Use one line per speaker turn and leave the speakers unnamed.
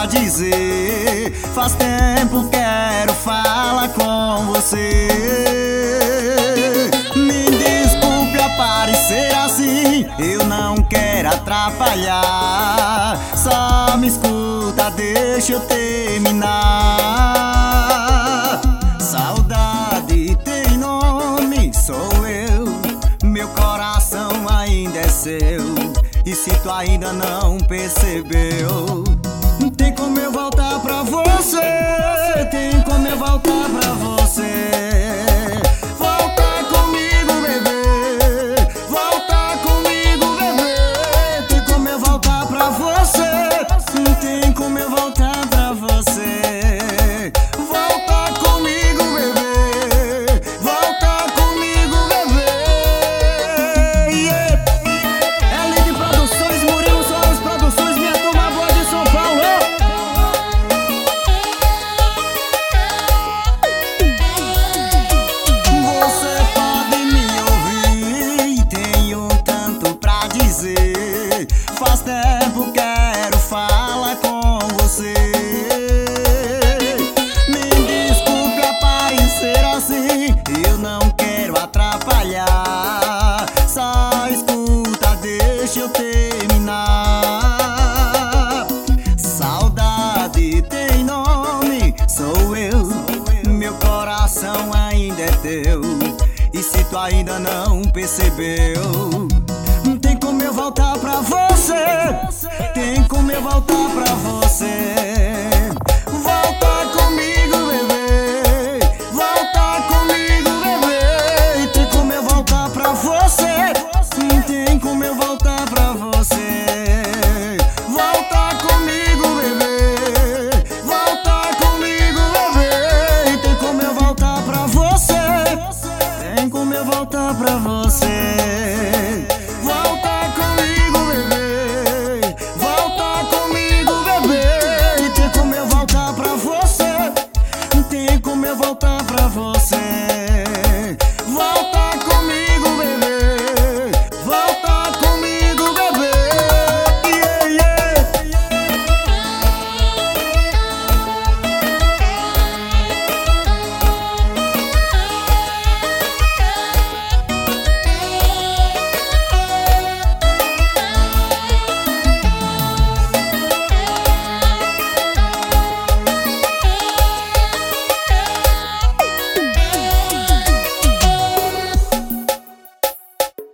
pra dizer. Faz tempo quero falar com você. Me desculpe aparecer assim, eu não quero atrapalhar. Só me escuta, deixa eu terminar. Saudade tem nome, sou eu. Meu coração ainda é seu. E se tu ainda não percebeu, tem como eu voltar pra você. Tem como eu voltar pra você. Voltar comigo, bebê. Voltar comigo, bebê. Tem como eu voltar pra você. Tem como eu voltar pra você. Voltar comigo, bebê. Voltar comigo, bebê. Yeah. Elite Produções, Murilo Soares Produções, minha turma boa de São Paulo. Você pode me ouvir, tenho tanto pra dizer. Faz tempo quero falar com você. Me desculpe aparecer assim, eu não quero atrapalhar. Só escuta, deixa eu terminar. Saudade tem nome, sou eu. Meu coração ainda é teu. E se tu ainda não percebeu, tem como eu voltar pra você. Tem como eu voltar